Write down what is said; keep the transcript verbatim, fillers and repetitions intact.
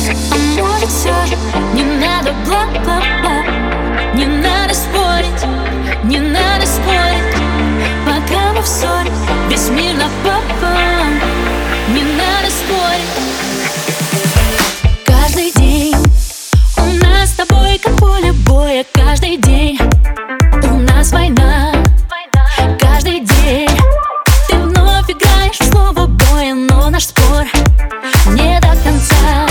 А может все же не надо бла-бла-бла. Не надо спорить, не надо спорить. Пока мы в ссоре, весь мир напополам. Не надо спорить. Каждый день у нас с тобой как поле боя. Каждый день у нас война. Каждый день ты вновь играешь в слово боя, но наш спор не до конца.